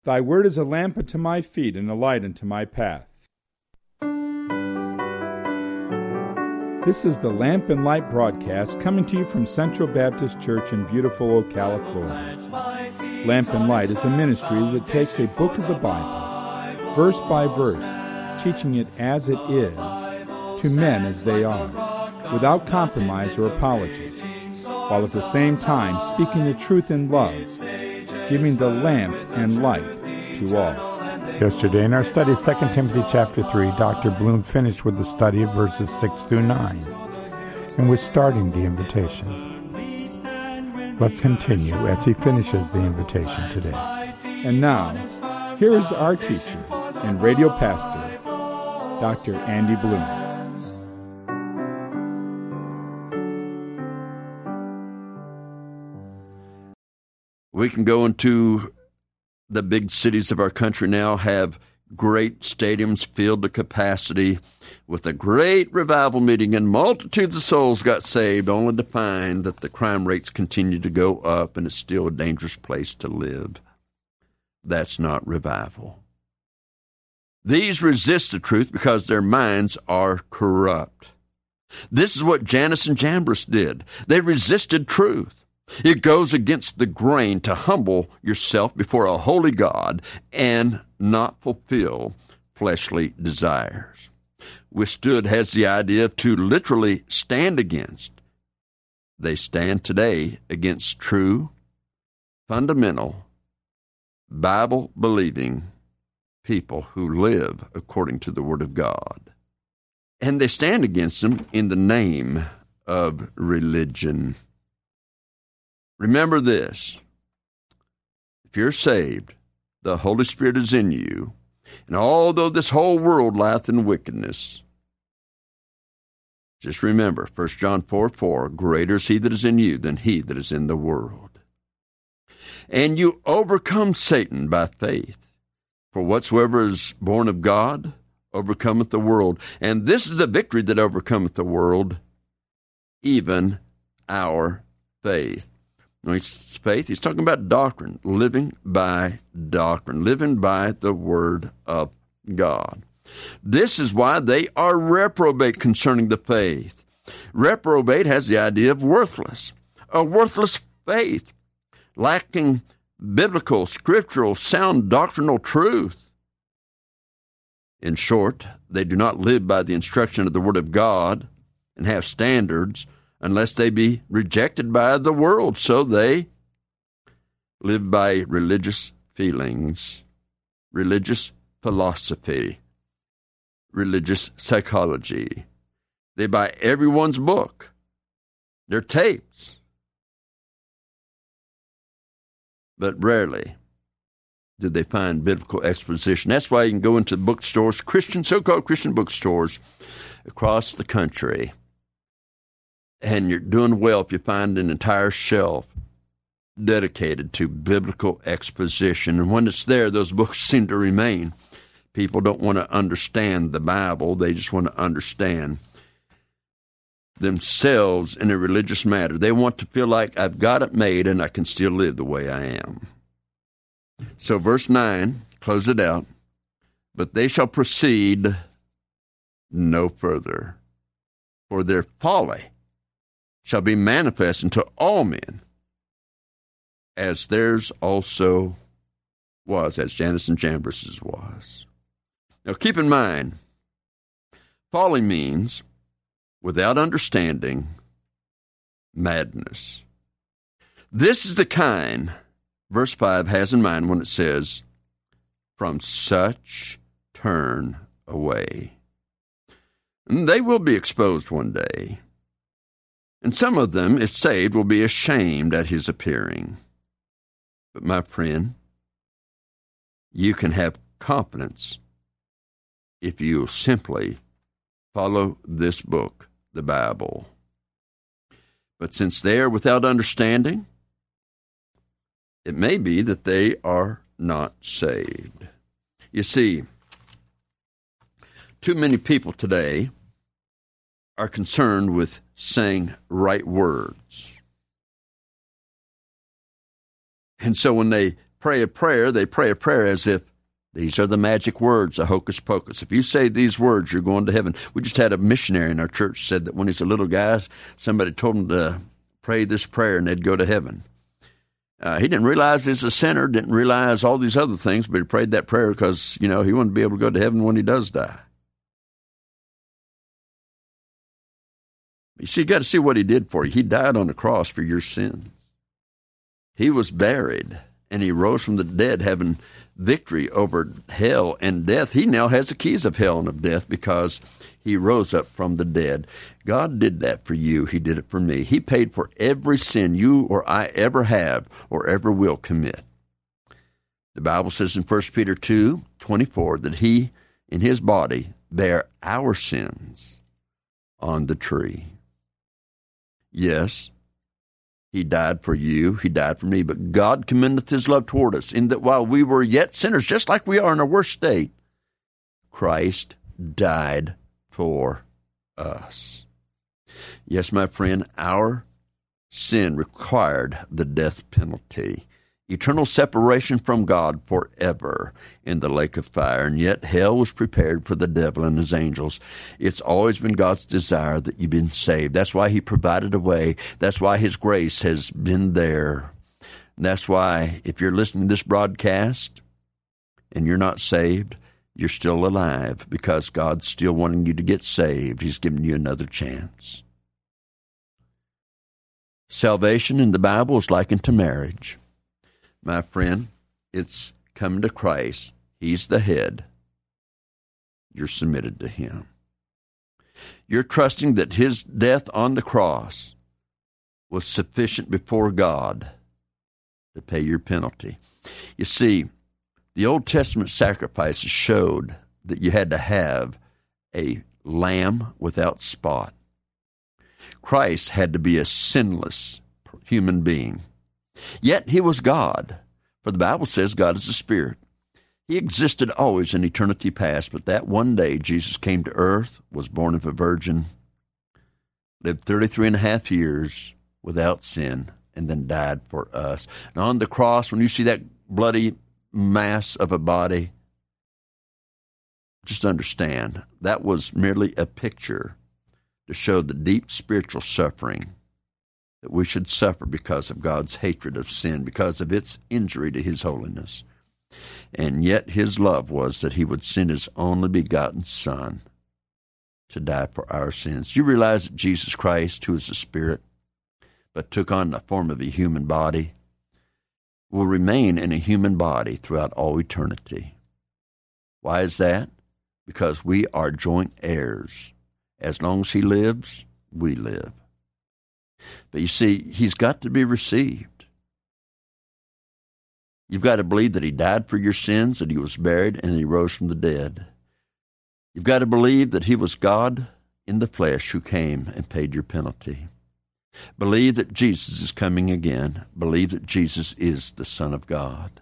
Thy word is a lamp unto my feet and a light unto my path. This is the Lamp and Light broadcast coming to you from Central Baptist Church in beautiful Ocala, Florida. Lamp and Light is a ministry that takes a book of the Bible, verse by verse, teaching it as it is, to men as they are, without compromise or apology, while at the same time speaking the truth in love, giving the lamp and light to all. Yesterday in our study, 2 Timothy chapter 3, Dr. Bloom finished with the study of verses 6 through 9, and was starting the invitation. Let's continue as he finishes the invitation today. And now, here is our teacher and radio pastor, Dr. Andy Bloom. We can go into the big cities of our country now, have great stadiums filled to capacity with a great revival meeting, and multitudes of souls got saved, only to find that the crime rates continue to go up and it's still a dangerous place to live. That's not revival. These resist the truth because their minds are corrupt. This is what Jannes and Jambres did. They resisted truth. It goes against the grain to humble yourself before a holy God and not fulfill fleshly desires. Withstood has the idea of to literally stand against. They stand today against true, fundamental, Bible-believing people who live according to the Word of God. And they stand against them in the name of religion. Remember this, if you're saved, the Holy Spirit is in you, and although this whole world lieth in wickedness, just remember, 1 John 4:4, greater is he that is in you than he that is in the world. And you overcome Satan by faith, for whatsoever is born of God overcometh the world. And this is the victory that overcometh the world, even our faith. When he says faith, he's talking about doctrine, living by doctrine, living by the Word of God. This is why they are reprobate concerning the faith. Reprobate has the idea of worthless, a worthless faith, lacking biblical, scriptural, sound doctrinal truth. In short, they do not live by the instruction of the Word of God and have standards unless they be rejected by the world. So they live by religious feelings, religious philosophy, religious psychology. They buy everyone's book, their tapes, but rarely do they find biblical exposition. That's why you can go into bookstores, so-called Christian bookstores across the country, and you're doing well if you find an entire shelf dedicated to biblical exposition. And when it's there, those books seem to remain. People don't want to understand the Bible. They just want to understand themselves in a religious matter. They want to feel like I've got it made and I can still live the way I am. So verse 9, close it out. But they shall proceed no further, for their folly shall be manifest unto all men, as theirs also was, as Jannes and Jambres' was. Now keep in mind, folly means, without understanding, madness. This is the kind verse 5 has in mind when it says, from such turn away. And they will be exposed one day. And some of them, if saved, will be ashamed at his appearing. But my friend, you can have confidence if you simply follow this book, the Bible. But since they are without understanding, it may be that they are not saved. You see, too many people today are concerned with saying right words. And so when they pray a prayer, they pray a prayer as if these are the magic words, a hocus pocus. If you say these words, you're going to heaven. We just had a missionary in our church said that when he's a little guy, somebody told him to pray this prayer and they'd go to heaven. He didn't realize he's a sinner, didn't realize all these other things, but he prayed that prayer because, he wanted to be able to go to heaven when he does die. You see, you got to see what he did for you. He died on the cross for your sins. He was buried, and he rose from the dead, having victory over hell and death. He now has the keys of hell and of death because he rose up from the dead. God did that for you. He did it for me. He paid for every sin you or I ever have or ever will commit. The Bible says in 1 Peter 2:24 that he, in his body, bare our sins on the tree. Yes, he died for you, he died for me, but God commendeth his love toward us, in that while we were yet sinners, just like we are in our worst state, Christ died for us. Yes, my friend, our sin required the death penalty, eternal separation from God forever in the lake of fire, and yet hell was prepared for the devil and his angels. It's always been God's desire that you've been saved. That's why he provided a way. That's why his grace has been there. That's why if you're listening to this broadcast and you're not saved, you're still alive because God's still wanting you to get saved. He's giving you another chance. Salvation in the Bible is likened to marriage. My friend, it's coming to Christ. He's the head. You're submitted to him. You're trusting that his death on the cross was sufficient before God to pay your penalty. You see, the Old Testament sacrifices showed that you had to have a lamb without spot. Christ had to be a sinless human being. Yet he was God, for the Bible says God is a spirit. He existed always in eternity past, but that one day Jesus came to earth, was born of a virgin, lived 33 and a half years without sin, and then died for us. And on the cross, when you see that bloody mass of a body, just understand that was merely a picture to show the deep spiritual suffering that we should suffer because of God's hatred of sin, because of its injury to his holiness. And yet his love was that he would send his only begotten Son to die for our sins. You realize that Jesus Christ, who is a spirit, but took on the form of a human body, will remain in a human body throughout all eternity. Why is that? Because we are joint heirs. As long as he lives, we live. But you see, he's got to be received. You've got to believe that he died for your sins, that he was buried, and he rose from the dead. You've got to believe that he was God in the flesh who came and paid your penalty. Believe that Jesus is coming again. Believe that Jesus is the Son of God.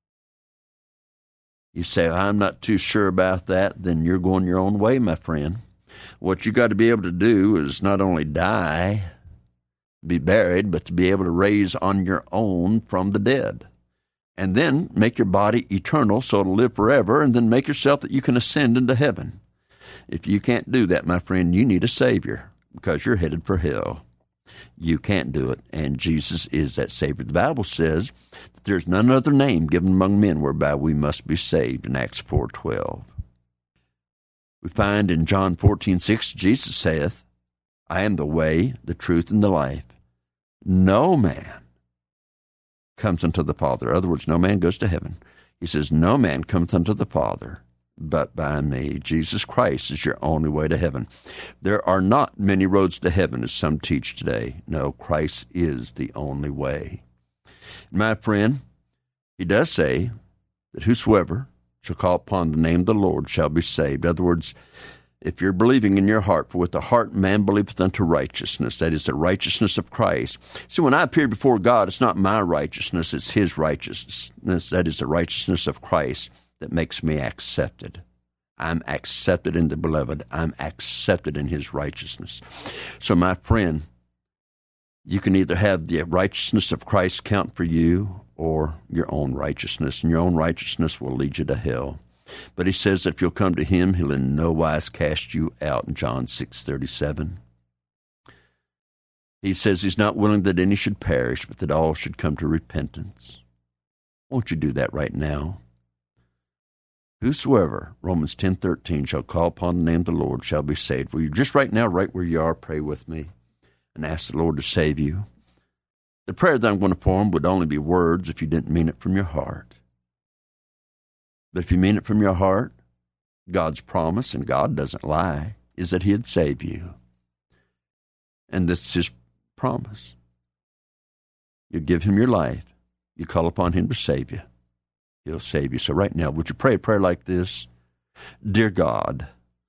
You say, I'm not too sure about that, then you're going your own way, my friend. What you got to be able to do is not only die, be buried, but to be able to raise on your own from the dead. And then make your body eternal so it'll live forever, and then make yourself that you can ascend into heaven. If you can't do that, my friend, you need a Savior because you're headed for hell. You can't do it, and Jesus is that Savior. The Bible says that there's none other name given among men whereby we must be saved in Acts 4:12. We find in John 14:6, Jesus saith, I am the way, the truth, and the life. No man comes unto the Father. In other words, no man goes to heaven. He says, no man cometh unto the Father but by me. Jesus Christ is your only way to heaven. There are not many roads to heaven, as some teach today. No, Christ is the only way. My friend, he does say that whosoever shall call upon the name of the Lord shall be saved. In other words, if you're believing in your heart, for with the heart man believeth unto righteousness, that is the righteousness of Christ. See, when I appear before God, it's not my righteousness, it's his righteousness. That is the righteousness of Christ that makes me accepted. I'm accepted in the beloved. I'm accepted in his righteousness. So, my friend, you can either have the righteousness of Christ count for you, or your own righteousness, and your own righteousness will lead you to hell. But he says that if you'll come to him, he'll in no wise cast you out in John 6:37. He says he's not willing that any should perish, but that all should come to repentance. Won't you do that right now? Whosoever, Romans 10:13, shall call upon the name of the Lord shall be saved. Will you just right now, right where you are, pray with me and ask the Lord to save you? The prayer that I'm going to form would only be words if you didn't mean it from your heart. But if you mean it from your heart, God's promise, and God doesn't lie, is that he'd save you. And this is his promise. You give him your life. You call upon him to save you. He'll save you. So right now, would you pray a prayer like this? Dear God,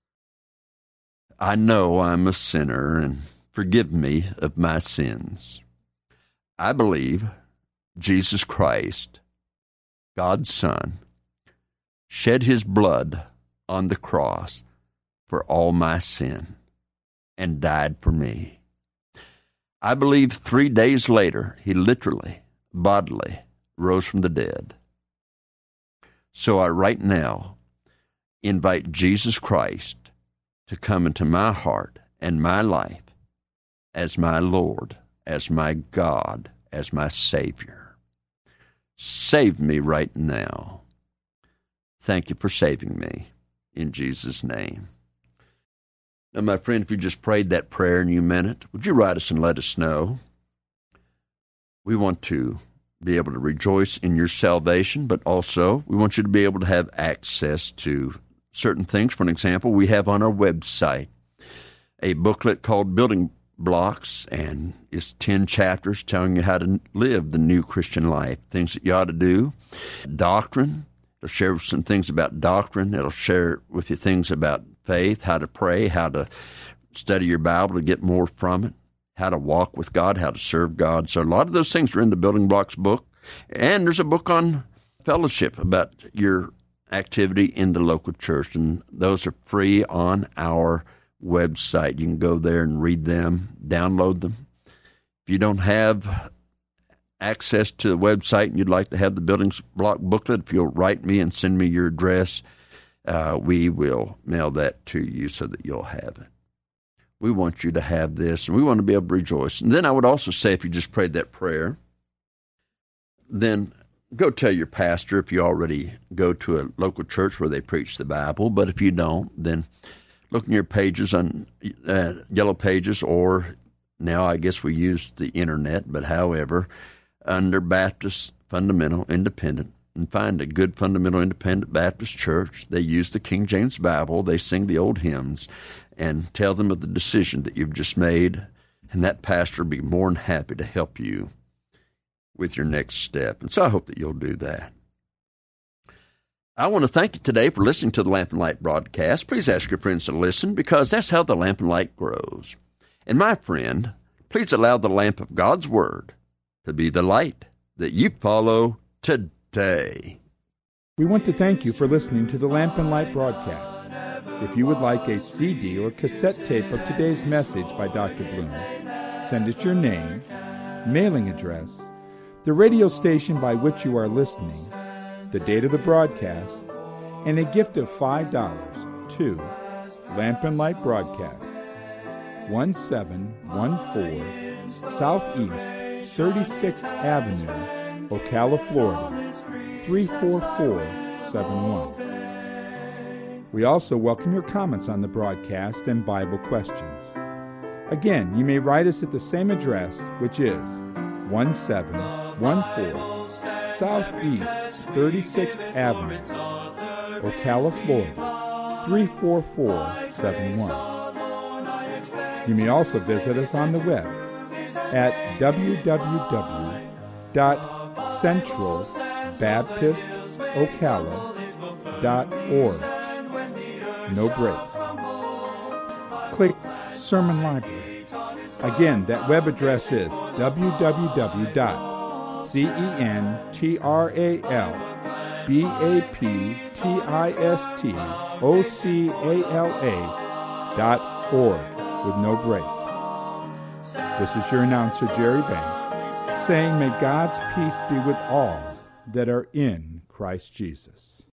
I know I'm a sinner, and forgive me of my sins. I believe Jesus Christ, God's Son, shed his blood on the cross for all my sin and died for me. I believe 3 days later, he literally, bodily, rose from the dead. So I right now invite Jesus Christ to come into my heart and my life as my Lord, as my God, as my Savior. Save me right now. Thank you for saving me, in Jesus' name. Now, my friend, if you just prayed that prayer and you meant it, would you write us and let us know? We want to be able to rejoice in your salvation, but also we want you to be able to have access to certain things. For an example, we have on our website a booklet called Building Blocks, and it's 10 chapters telling you how to live the new Christian life, things that you ought to do. Doctrine. It'll share some things about doctrine. It'll share with you things about faith, how to pray, how to study your Bible to get more from it, how to walk with God, how to serve God. So a lot of those things are in the Building Blocks book. And there's a book on fellowship about your activity in the local church, and those are free on our website. You can go there and read them, download them. If you don't have access to the website and you'd like to have the Building Block booklet, if you'll write me and send me your address, we will mail that to you so that you'll have it. We want you to have this, and we want to be able to rejoice. And then I would also say, if you just prayed that prayer, then go tell your pastor if you already go to a local church where they preach the Bible. But if you don't, then look in your pages on Yellow Pages, or now I guess we use the internet, but however, under Baptist Fundamental Independent, and find a good fundamental independent Baptist church. They use the King James Bible. They sing the old hymns and tell them of the decision that you've just made, and that pastor will be more than happy to help you with your next step. And so I hope that you'll do that. I want to thank you today for listening to the Lamp and Light broadcast. Please ask your friends to listen, because that's how the Lamp and Light grows. And my friend, please allow the lamp of God's Word to be the light that you follow today. We want to thank you for listening to the Lamp and Light broadcast. If you would like a CD or cassette tape of today's message by Dr. Bloom, send us your name, mailing address, the radio station by which you are listening, the date of the broadcast, and a gift of $5 to Lamp and Light Broadcast, 1714 Southeast 36th Avenue, Ocala, Florida, 34471. We also welcome your comments on the broadcast and Bible questions. Again, you may write us at the same address, which is 1714 Southeast 36th Avenue, Ocala, Florida, 34471. You may also visit us on the web at www.centralbaptistocala.org. No breaks. Click Sermon Library. Again, that web address is www.centralbaptistocala.org with no breaks. This is your announcer, Jerry Banks, saying, may God's peace be with all that are in Christ Jesus.